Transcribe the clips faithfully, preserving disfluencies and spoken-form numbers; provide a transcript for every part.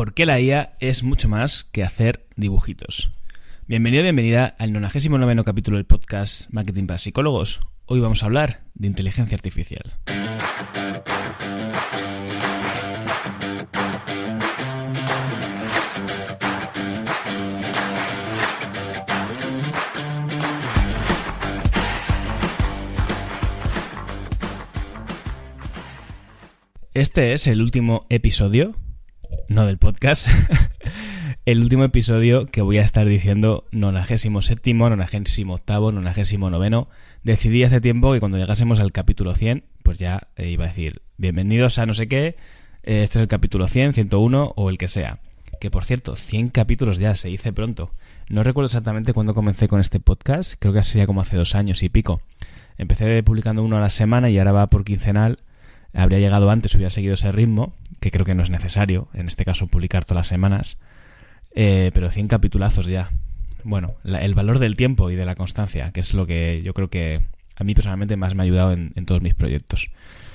¿Por qué la I A es mucho más que hacer dibujitos? Bienvenido, bienvenida al nonagésimo noveno capítulo del podcast Marketing para Psicólogos. Hoy vamos a hablar de inteligencia artificial. Este es el último episodio, no del podcast, el último episodio que voy a estar diciendo nonagésimo séptimo, nonagésimo octavo, nonagésimo noveno. Decidí hace tiempo que cuando llegásemos al capítulo cien, pues ya eh, iba a decir, bienvenidos a no sé qué, eh, este es el capítulo cien, ciento uno o el que sea. Que por cierto, cien capítulos ya, se dice pronto. No recuerdo exactamente cuándo comencé con este podcast, creo que sería como hace dos años y pico. Empecé publicando uno a la semana y ahora va por quincenal. Habría llegado antes, hubiera seguido ese ritmo, que creo que no es necesario, en este caso, publicar todas las semanas, eh, pero cien capitulazos ya. Bueno, la, el valor del tiempo y de la constancia, que es lo que yo creo que a mí personalmente más me ha ayudado en, en todos mis proyectos.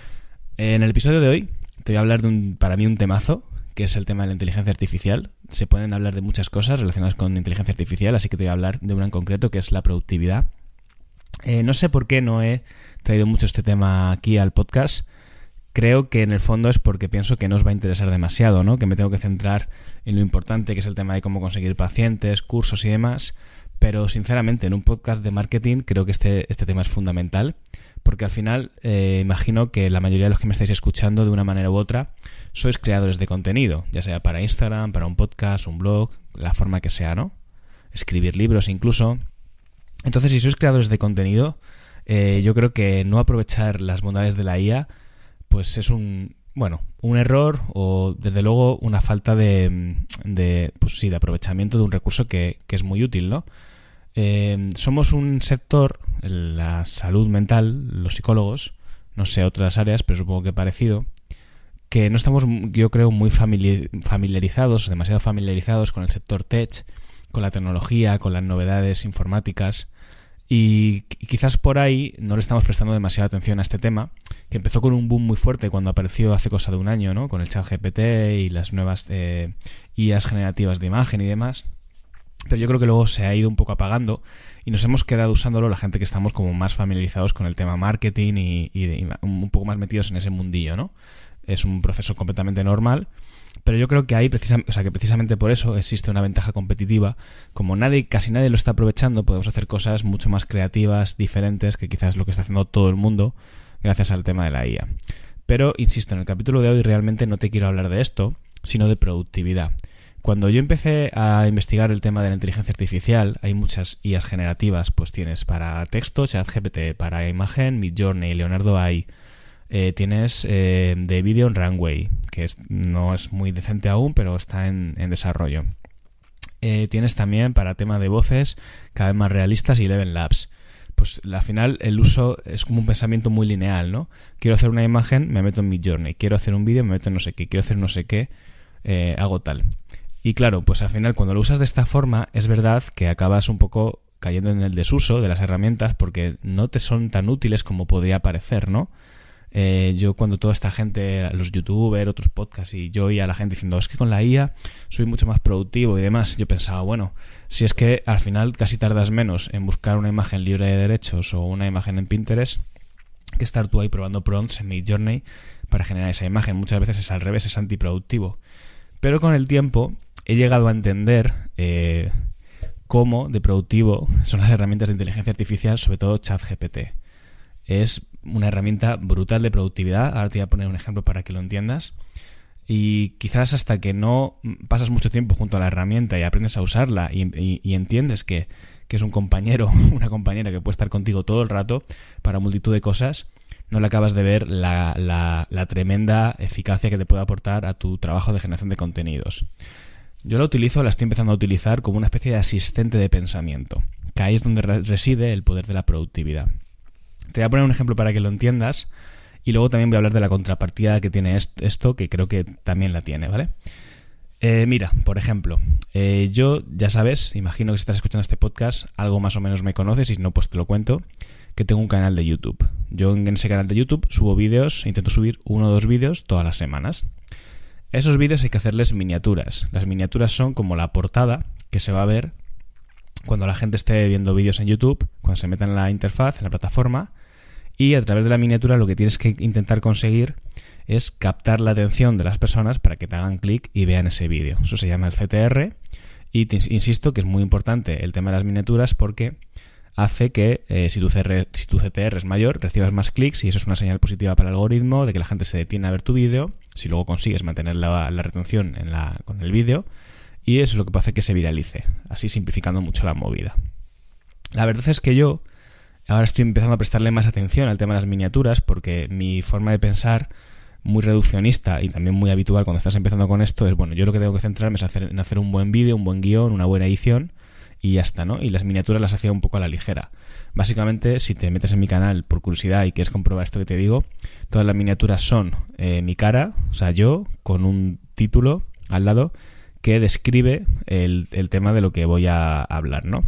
En el episodio de hoy te voy a hablar de un, para mí un temazo, que es el tema de la inteligencia artificial. Se pueden hablar de muchas cosas relacionadas con inteligencia artificial, así que te voy a hablar de una en concreto, que es la productividad. Eh, no sé por qué no he traído mucho este tema aquí al podcast. Creo que en el fondo es porque pienso que no os va a interesar demasiado, ¿no? Que me tengo que centrar en lo importante, que es el tema de cómo conseguir pacientes, cursos y demás. Pero sinceramente, en un podcast de marketing creo que este, este tema es fundamental, porque al final eh, imagino que la mayoría de los que me estáis escuchando de una manera u otra sois creadores de contenido, ya sea para Instagram, para un podcast, un blog, la forma que sea, ¿no? Escribir libros incluso. Entonces, si sois creadores de contenido, eh, yo creo que no aprovechar las bondades de la I A pues es un, bueno, un error o desde luego una falta de, de pues sí, de aprovechamiento de un recurso que, que es muy útil, ¿no? Eh, somos un sector, la salud mental, los psicólogos, no sé otras áreas, pero supongo que parecido, que no estamos, yo creo, muy familiarizados, demasiado familiarizados con el sector tech, con la tecnología, con las novedades informáticas. Y quizás por ahí no le estamos prestando demasiada atención a este tema, que empezó con un boom muy fuerte cuando apareció hace cosa de un año, ¿no? Con el ChatGPT y las nuevas eh, I As generativas de imagen y demás. Pero yo creo que luego se ha ido un poco apagando y nos hemos quedado usándolo la gente que estamos como más familiarizados con el tema marketing y, y, y un poco más metidos en ese mundillo, ¿no? Es un proceso completamente normal. Pero yo creo que ahí, precisam- o sea, que precisamente por eso existe una ventaja competitiva. Como nadie, casi nadie lo está aprovechando, podemos hacer cosas mucho más creativas, diferentes, que quizás lo que está haciendo todo el mundo gracias al tema de la I A. Pero, insisto, en el capítulo de hoy realmente no te quiero hablar de esto, sino de productividad. Cuando yo empecé a investigar el tema de la inteligencia artificial, hay muchas I As generativas, pues tienes para texto, ChatGPT, para imagen, Midjourney, Leonardo A I. Eh, tienes eh, de vídeo en Runway, que es, no es muy decente aún, pero está en, en desarrollo. Eh, tienes también para tema de voces cada vez más realistas y Eleven Labs. Pues al final el uso es como un pensamiento muy lineal, ¿no? Quiero hacer una imagen, me meto en Midjourney. Quiero hacer un vídeo, me meto en no sé qué. Quiero hacer no sé qué, eh, hago tal. Y claro, pues al final cuando lo usas de esta forma, es verdad que acabas un poco cayendo en el desuso de las herramientas porque no te son tan útiles como podría parecer, ¿no? Eh, yo cuando toda esta gente, los youtubers, otros podcasts y yo oía a la gente diciendo es que con la I A soy mucho más productivo y demás, yo pensaba, bueno, si es que al final casi tardas menos en buscar una imagen libre de derechos o una imagen en Pinterest que estar tú ahí probando prompts en Midjourney para generar esa imagen. Muchas veces es al revés, es antiproductivo. Pero con el tiempo he llegado a entender eh, cómo de productivo son las herramientas de inteligencia artificial, sobre todo ChatGPT. Es una herramienta brutal de productividad. Ahora te voy a poner un ejemplo para que lo entiendas. Y quizás hasta que no pasas mucho tiempo junto a la herramienta y aprendes a usarla y, y, y entiendes que, que es un compañero, una compañera que puede estar contigo todo el rato para multitud de cosas, no le acabas de ver la, la, la tremenda eficacia que te puede aportar a tu trabajo de generación de contenidos. Yo la utilizo, la estoy empezando a utilizar como una especie de asistente de pensamiento, que ahí es donde reside el poder de la productividad. Te voy a poner un ejemplo para que lo entiendas y luego también voy a hablar de la contrapartida que tiene esto, que creo que también la tiene, ¿vale? Eh, mira, por ejemplo, eh, yo, ya sabes, imagino que si estás escuchando este podcast, algo más o menos me conoces y si no, pues te lo cuento, que tengo un canal de YouTube. Yo en ese canal de YouTube subo vídeos, intento subir uno o dos vídeos todas las semanas. A esos vídeos hay que hacerles miniaturas. Las miniaturas son como la portada que se va a ver cuando la gente esté viendo vídeos en YouTube, cuando se meta en la interfaz, en la plataforma, y a través de la miniatura lo que tienes que intentar conseguir es captar la atención de las personas para que te hagan clic y vean ese vídeo. Eso se llama el C T R y te insisto que es muy importante el tema de las miniaturas porque hace que eh, si, tu C R, si tu C T R es mayor recibas más clics y eso es una señal positiva para el algoritmo de que la gente se detiene a ver tu vídeo, si luego consigues mantener la, la retención en la, con el vídeo, y eso es lo que hace que se viralice, así simplificando mucho la movida. La verdad es que yo ahora estoy empezando a prestarle más atención al tema de las miniaturas porque mi forma de pensar muy reduccionista y también muy habitual cuando estás empezando con esto es, bueno, yo lo que tengo que centrarme es hacer, en hacer un buen vídeo, un buen guión, una buena edición y ya está, ¿no? Y las miniaturas las hacía un poco a la ligera. Básicamente, si te metes en mi canal por curiosidad y quieres comprobar esto que te digo, todas las miniaturas son eh, mi cara, o sea, yo, con un título al lado que describe el, el tema de lo que voy a hablar, ¿no?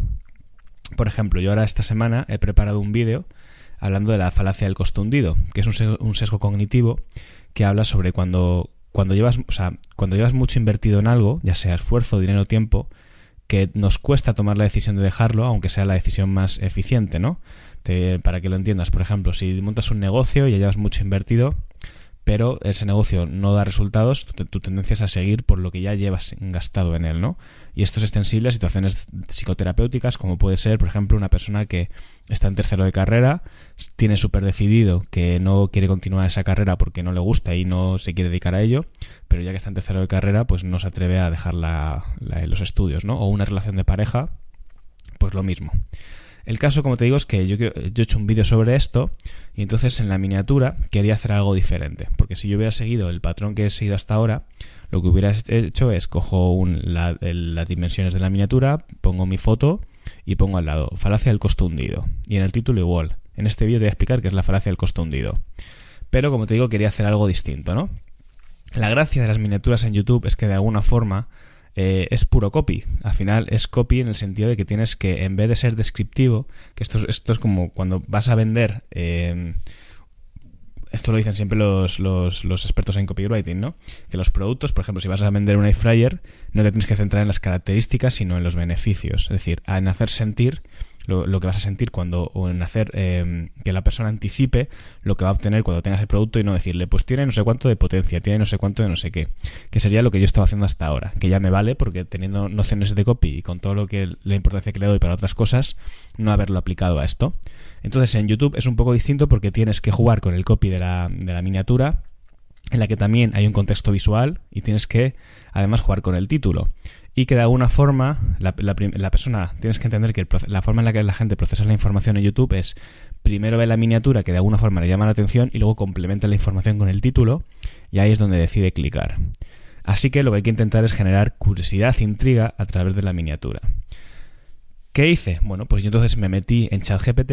Por ejemplo, yo ahora esta semana he preparado un vídeo hablando de la falacia del costo hundido, que es un sesgo, un sesgo cognitivo que habla sobre cuando, cuando llevas, o sea, cuando llevas mucho invertido en algo, ya sea esfuerzo, dinero, tiempo, que nos cuesta tomar la decisión de dejarlo, aunque sea la decisión más eficiente, ¿no? Te, para que lo entiendas, por ejemplo, si montas un negocio y ya llevas mucho invertido, pero ese negocio no da resultados, tu, tu tendencia es a seguir por lo que ya llevas gastado en él, ¿no? Y esto es extensible a situaciones psicoterapéuticas, como puede ser, por ejemplo, una persona que está en tercero de carrera, tiene súper decidido que no quiere continuar esa carrera porque no le gusta y no se quiere dedicar a ello, pero ya que está en tercero de carrera, pues no se atreve a dejar la, la, los estudios, ¿no? O una relación de pareja, pues lo mismo. El caso, como te digo, es que yo, yo he hecho un vídeo sobre esto y entonces en la miniatura quería hacer algo diferente, porque si yo hubiera seguido el patrón que he seguido hasta ahora, lo que hubiera hecho es cojo un, la, el, las dimensiones de la miniatura, pongo mi foto y pongo al lado falacia del costo hundido, y en el título igual. En este vídeo te voy a explicar qué es la falacia del costo hundido, pero como te digo, quería hacer algo distinto, ¿no? La gracia de las miniaturas en YouTube es que de alguna forma Eh, es puro copy. Al final es copy en el sentido de que tienes que, en vez de ser descriptivo, que esto, esto es como cuando vas a vender, eh, esto lo dicen siempre los, los, los expertos en copywriting, ¿no? Que los productos, por ejemplo, si vas a vender un air fryer, no te tienes que centrar en las características, sino en los beneficios. Es decir, en hacer sentir lo, lo que vas a sentir cuando, o en hacer eh, que la persona anticipe lo que va a obtener cuando tengas el producto y no decirle, pues tiene no sé cuánto de potencia, tiene no sé cuánto de no sé qué, que sería lo que yo estaba haciendo hasta ahora, que ya me vale porque teniendo nociones de copy y con todo lo que la importancia que le doy para otras cosas, no haberlo aplicado a esto. Entonces en YouTube es un poco distinto porque tienes que jugar con el copy de la, de la miniatura, en la que también hay un contexto visual y tienes que además jugar con el título. Y que de alguna forma la, la, la persona, tienes que entender que el, la forma en la que la gente procesa la información en YouTube es primero ve la miniatura que de alguna forma le llama la atención y luego complementa la información con el título y ahí es donde decide clicar. Así que lo que hay que intentar es generar curiosidad, intriga a través de la miniatura. ¿Qué hice? Bueno, pues yo entonces me metí en ChatGPT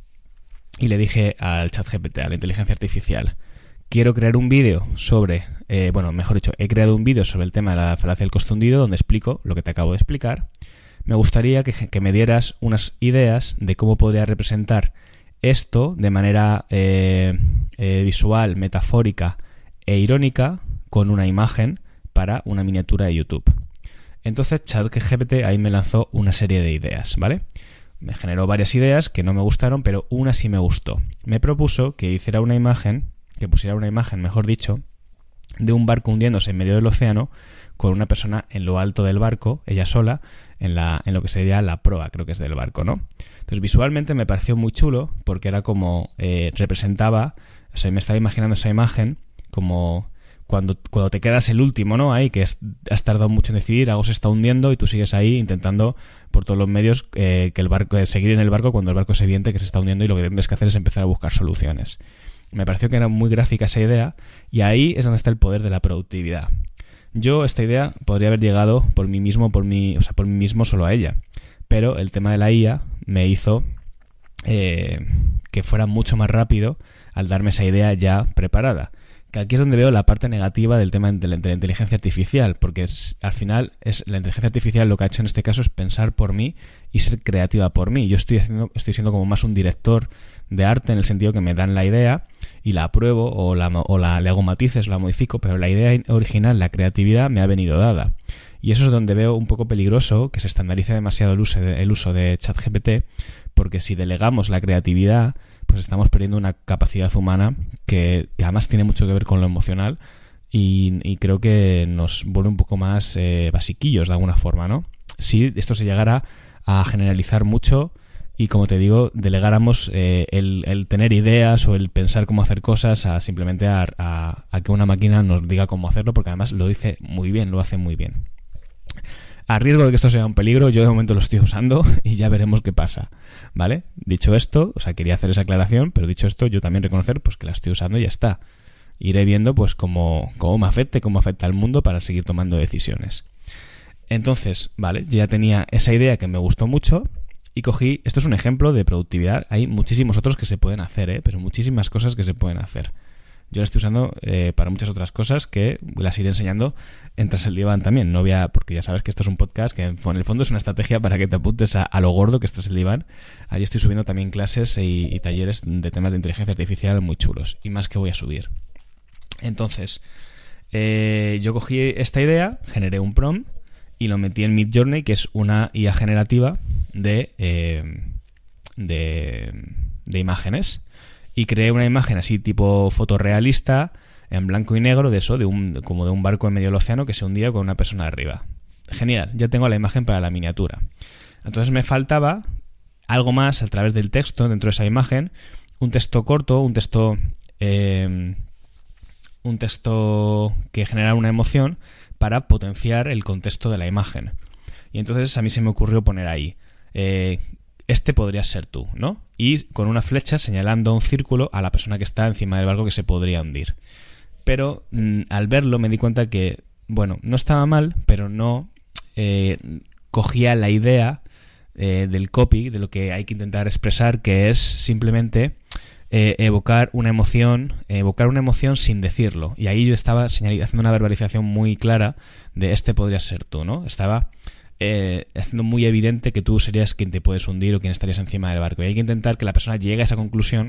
y le dije al ChatGPT, a la inteligencia artificial, quiero crear un vídeo sobre, eh, bueno, mejor dicho, he creado un vídeo sobre el tema de la falacia del costo hundido donde explico lo que te acabo de explicar. Me gustaría que, que me dieras unas ideas de cómo podría representar esto de manera eh, eh, visual, metafórica e irónica con una imagen para una miniatura de YouTube. Entonces ChatGPT ahí me lanzó una serie de ideas, ¿vale? Me generó varias ideas que no me gustaron, pero una sí me gustó. Me propuso que hiciera una imagen, que pusiera una imagen, mejor dicho, de un barco hundiéndose en medio del océano con una persona en lo alto del barco, ella sola, en, la, en lo que sería la proa, creo que es del barco, ¿no? Entonces visualmente me pareció muy chulo porque era como eh, representaba, o sea, me estaba imaginando esa imagen como cuando, cuando te quedas el último, ¿no? Ahí que es, has tardado mucho en decidir, algo se está hundiendo y tú sigues ahí intentando por todos los medios eh, que el barco, eh, seguir en el barco cuando el barco se eviente que se está hundiendo y lo que tienes que hacer es empezar a buscar soluciones. Me pareció que era muy gráfica esa idea y ahí es donde está el poder de la productividad. Yo esta idea podría haber llegado por mí mismo, por mí, o sea, por mí mismo solo a ella, pero el tema de la I A me hizo eh, que fuera mucho más rápido al darme esa idea ya preparada. que aquí es donde veo la parte negativa del tema de la, de la inteligencia artificial, porque es, al final es la inteligencia artificial lo que ha hecho en este caso es pensar por mí y ser creativa por mí. Yo estoy haciendo, estoy siendo como más un director de arte en el sentido que me dan la idea y la apruebo o la, o la le hago matices, la modifico, pero la idea original, la creatividad, me ha venido dada. Y eso es donde veo un poco peligroso que se estandarice demasiado el uso de, el uso de ChatGPT, porque si delegamos la creatividad, pues estamos perdiendo una capacidad humana que, que además tiene mucho que ver con lo emocional y, y creo que nos vuelve un poco más eh, basiquillos de alguna forma, ¿no? Si esto se llegara a generalizar mucho y, como te digo, delegáramos eh, el, el tener ideas o el pensar cómo hacer cosas a simplemente a, a, a que una máquina nos diga cómo hacerlo, porque además lo dice muy bien, lo hace muy bien. A riesgo de que esto sea un peligro, yo de momento lo estoy usando y ya veremos qué pasa, ¿vale? Dicho esto, o sea, quería hacer esa aclaración, pero dicho esto, yo también reconocer pues que la estoy usando y ya está. Iré viendo pues cómo, cómo me afecte, cómo afecta al mundo para seguir tomando decisiones. Entonces, vale, yo ya tenía esa idea que me gustó mucho y cogí, esto es un ejemplo de productividad, hay muchísimos otros que se pueden hacer, ¿eh? Pero muchísimas cosas que se pueden hacer. Yo la estoy usando eh, para muchas otras cosas que las iré enseñando en Tras el Diván también. No voy a, porque ya sabes que esto es un podcast que en el fondo es una estrategia para que te apuntes a, a lo gordo que es Tras el Diván. Allí estoy subiendo también clases y, y talleres de temas de inteligencia artificial muy chulos. Y más que voy a subir. Entonces, eh, yo cogí esta idea, generé un prompt y lo metí en Midjourney, que es una I A generativa de, eh, de, de imágenes. Y creé una imagen así tipo fotorrealista, en blanco y negro, de eso, de un como de un barco en medio del océano que se hundía con una persona arriba. Genial, ya tengo la imagen para la miniatura. Entonces me faltaba algo más a través del texto dentro de esa imagen, un texto corto, un texto eh, un texto que generara una emoción para potenciar el contexto de la imagen. Y entonces a mí se me ocurrió poner ahí eh, este podría ser tú, ¿no? Y con una flecha señalando un círculo a la persona que está encima del barco que se podría hundir. Pero mmm, al verlo me di cuenta que, bueno, no estaba mal, pero no eh, cogía la idea eh, del copy, de lo que hay que intentar expresar, que es simplemente eh, evocar una emoción, evocar una emoción sin decirlo. Y ahí yo estaba señal- haciendo una verbalización muy clara de este podría ser tú, ¿no? Estaba Eh, haciendo muy evidente que tú serías quien te puedes hundir o quien estarías encima del barco. Y hay que intentar que la persona llegue a esa conclusión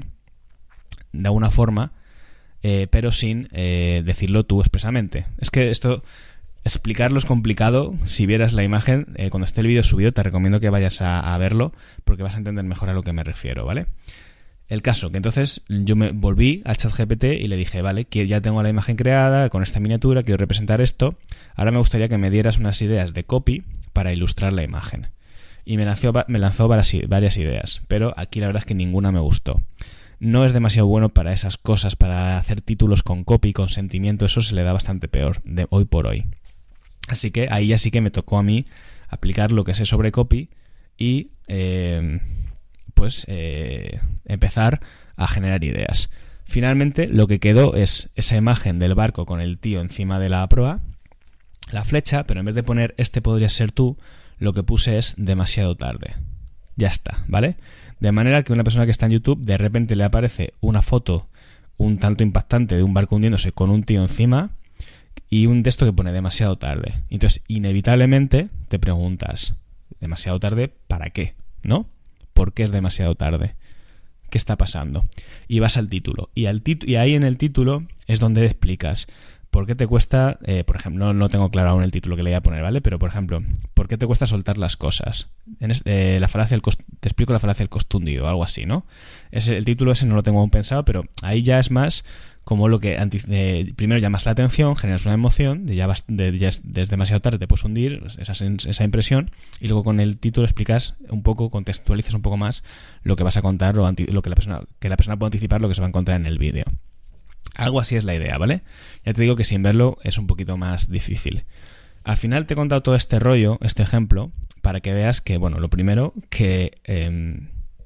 de alguna forma, eh, pero sin eh, decirlo tú expresamente. Es que esto, explicarlo es complicado. Si vieras la imagen, eh, cuando esté el vídeo subido, te recomiendo que vayas a, a verlo porque vas a entender mejor a lo que me refiero, ¿vale? El caso, que entonces yo me volví al ChatGPT y le dije, vale, que ya tengo la imagen creada con esta miniatura, quiero representar esto, ahora me gustaría que me dieras unas ideas de copy para ilustrar la imagen. Y me lanzó, me lanzó varias, varias ideas, pero aquí la verdad es que ninguna me gustó. No es demasiado bueno para esas cosas, para hacer títulos con copy, con sentimiento, eso se le da bastante peor de hoy por hoy. Así que ahí ya sí que me tocó a mí aplicar lo que sé sobre copy y eh, pues eh, empezar a generar ideas. Finalmente lo que quedó es esa imagen del barco con el tío encima de la proa, la flecha, pero en vez de poner este podría ser tú, lo que puse es demasiado tarde. Ya está, ¿vale? De manera que una persona que está en YouTube de repente le aparece una foto un tanto impactante de un barco hundiéndose con un tío encima y un texto que pone demasiado tarde. Entonces, inevitablemente te preguntas, ¿demasiado tarde para qué? ¿No? ¿Por qué es demasiado tarde? ¿Qué está pasando? Y vas al título. Y, al tit- y ahí en el título es donde explicas por qué te cuesta, eh, por ejemplo, no, no tengo claro aún el título que le voy a poner, ¿vale? Pero, por ejemplo, ¿por qué te cuesta soltar las cosas? En este, eh, la falacia del cost- te explico la falacia del costo hundido, algo así, ¿no? Ese, el título ese no lo tengo aún pensado, pero ahí ya es más como lo que anti- eh, primero llamas la atención, generas una emoción, de ya, vas, de, ya es, es demasiado tarde, te puedes hundir, esa, esa impresión, y luego con el título explicas un poco, contextualizas un poco más lo que vas a contar, o anti- lo que la persona, que la persona pueda anticipar lo que se va a encontrar en el vídeo. Algo así es la idea, ¿vale? Ya te digo que sin verlo es un poquito más difícil. Al final te he contado todo este rollo, este ejemplo, para que veas que, bueno, lo primero, que, eh,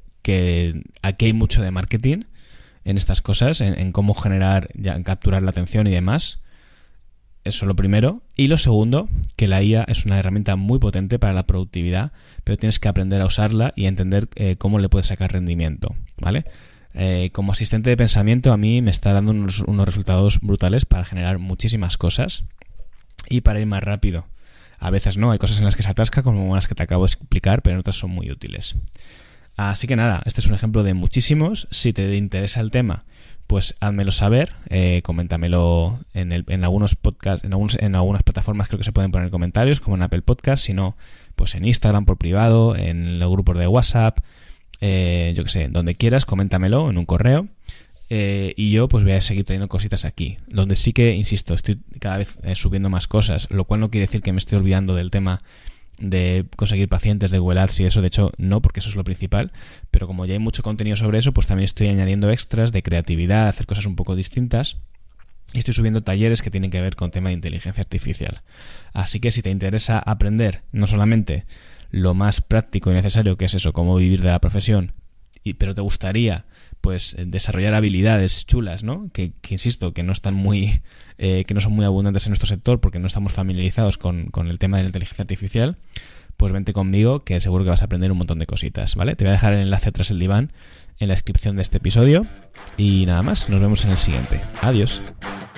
que aquí hay mucho de marketing en estas cosas, en, en cómo generar, ya, en capturar la atención y demás. Eso es lo primero. Y lo segundo, que la I A es una herramienta muy potente para la productividad, pero tienes que aprender a usarla y entender eh, cómo le puedes sacar rendimiento, ¿vale? Eh, como asistente de pensamiento a mí me está dando unos, unos resultados brutales para generar muchísimas cosas y para ir más rápido. A veces no, hay cosas en las que se atasca como las que te acabo de explicar, pero en otras son muy útiles. Así que nada, este es un ejemplo de muchísimos. Si te interesa el tema, pues házmelo saber, eh, coméntamelo en, el, en algunos podcasts, en, algunos, en algunas plataformas creo que se pueden poner comentarios, como en Apple Podcast, si no, pues en Instagram por privado, en los grupos de WhatsApp, eh, yo que sé, donde quieras, coméntamelo en un correo. Eh, y yo pues voy a seguir trayendo cositas aquí, donde sí que, insisto, estoy cada vez eh, subiendo más cosas, lo cual no quiere decir que me esté olvidando del tema de conseguir pacientes, de Google Ads y eso. De hecho no, porque eso es lo principal, pero como ya hay mucho contenido sobre eso, pues también estoy añadiendo extras de creatividad, hacer cosas un poco distintas, y estoy subiendo talleres que tienen que ver con tema de inteligencia artificial. Así que si te interesa aprender no solamente lo más práctico y necesario, que es eso, cómo vivir de la profesión, y, pero te gustaría pues desarrollar habilidades chulas, ¿no? Que, que insisto, que no están muy, eh, que no son muy abundantes en nuestro sector porque no estamos familiarizados con, con el tema de la inteligencia artificial, pues vente conmigo que seguro que vas a aprender un montón de cositas, ¿vale? Te voy a dejar el enlace tras el diván en la descripción de este episodio y nada más, nos vemos en el siguiente. Adiós.